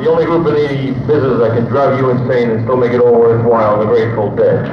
The only group in the business that can drive you insane and still make it all worthwhile, the Grateful Dead.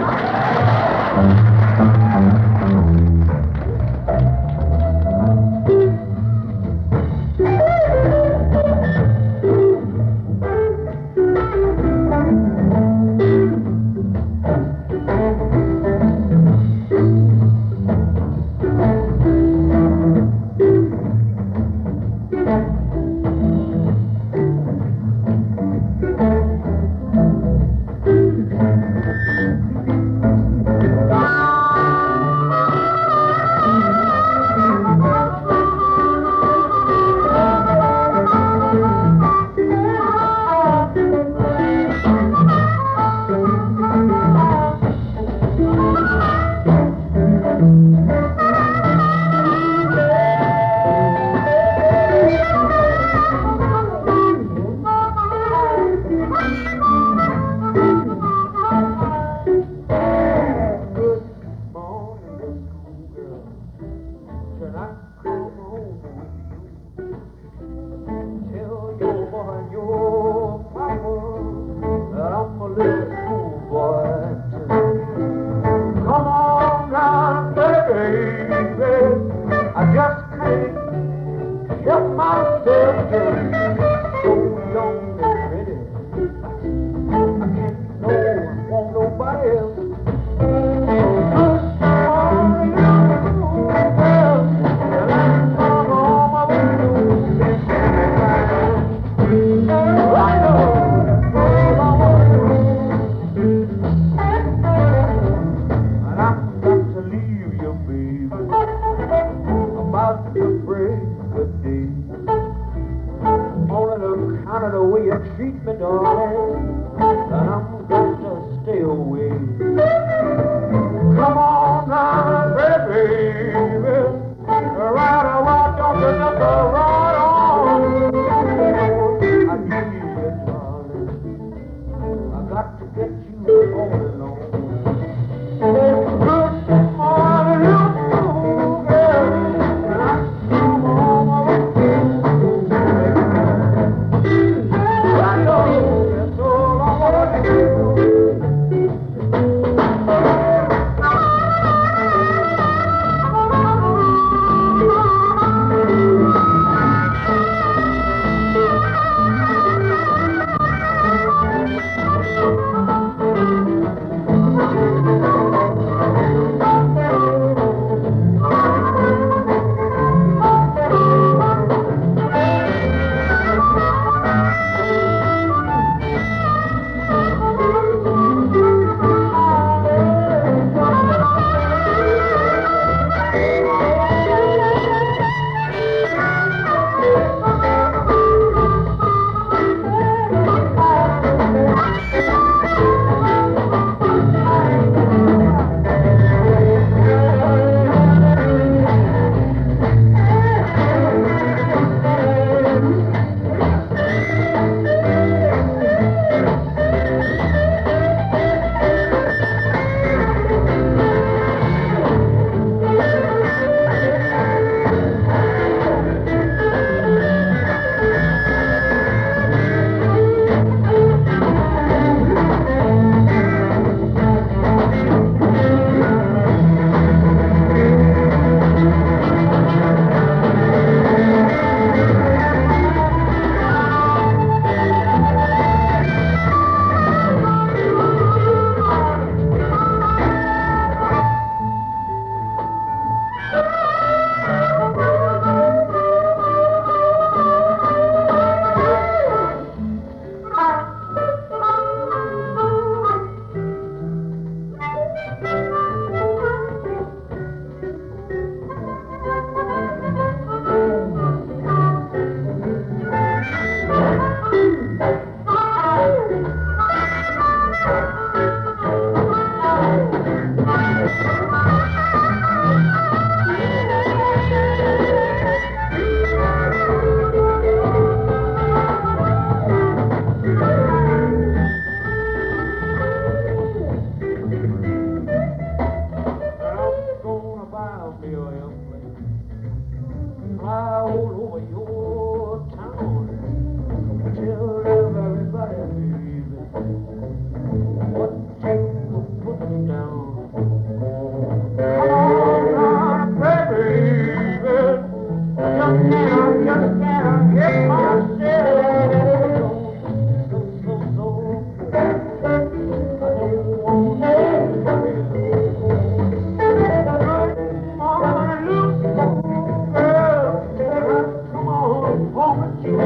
home with you.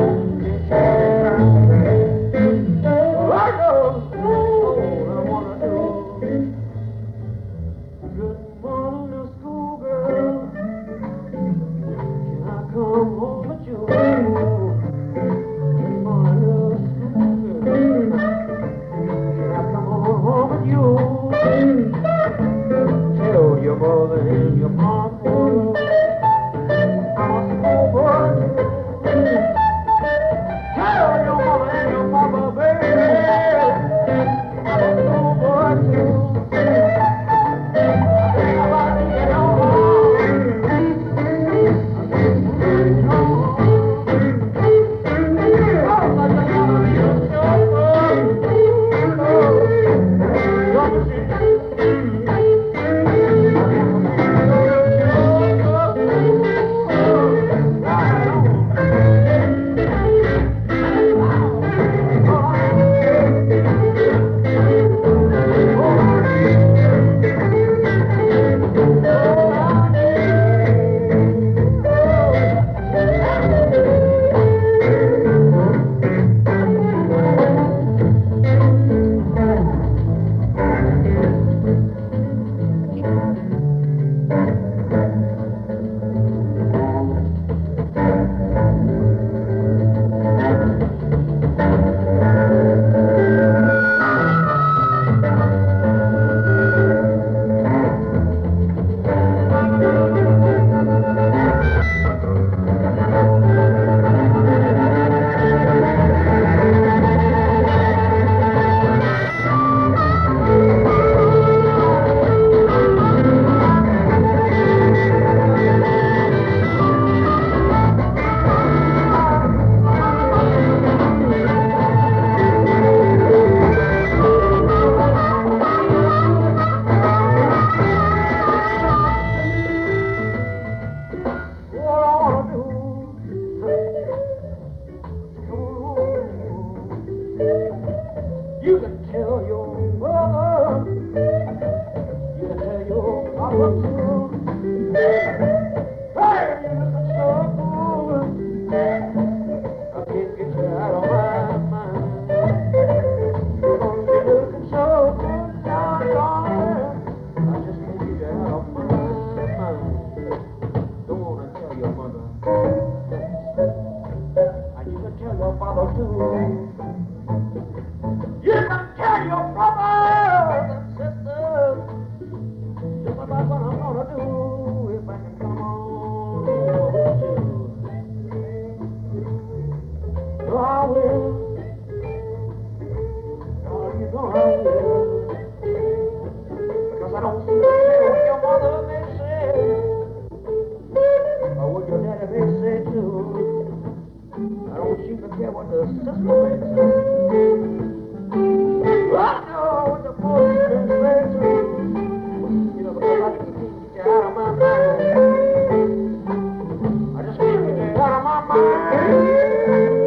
I know all I wanna do. Good morning, little schoolgirl. Can I come home with you? Good morning, little schoolgirl. Can I come on home with you? Tell your mother and your mama I'm a schoolboy too. Tell your mother and your papa, baby, I'm a schoolboy too. I think about to get home. I think I'm home. Oh, I just wanna be a chauffeur. You can tell your mother, you can tell your papa too. Hey, you looking so good, I can't get you out of my mind. You're looking so good now, darling, I just can't get you out of my mind. Don't wanna tell your mother, and you can tell your father too. You can tell your brothers and sisters just about what I'm gonna do if I can come on with you. No, I will. Oh, you know I will. Because I don't seem to care what your mother may say or what your daddy may say too. I don't seem to care what the sister may say. I know what the policeman said to you know, because I just can't get you out of my mind. I just can't get you out of my mind.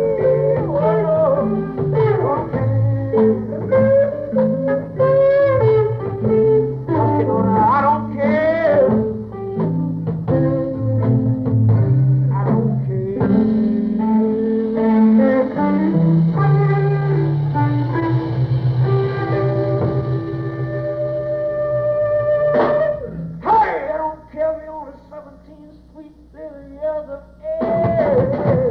I don't care. I don't care. Hey, I don't care if you're only 17 sweet billion years of age.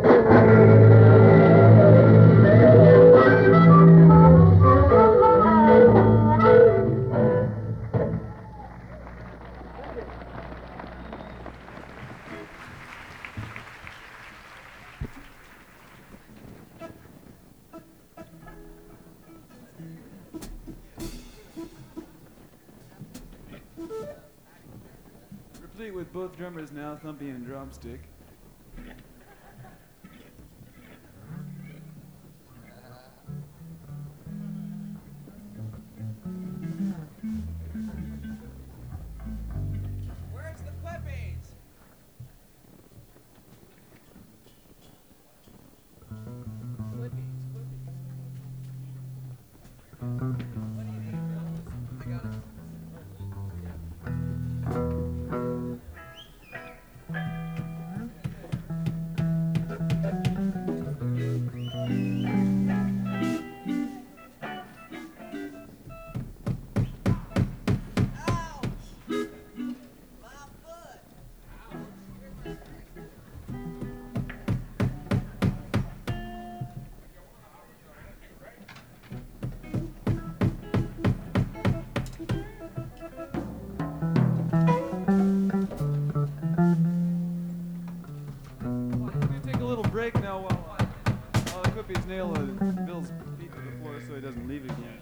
Replete with both drummers now thumping and drumstick. Where's the clippings? What do you need, fellas? I got it. Quippy's nail Bill's feet to the floor so he doesn't leave again.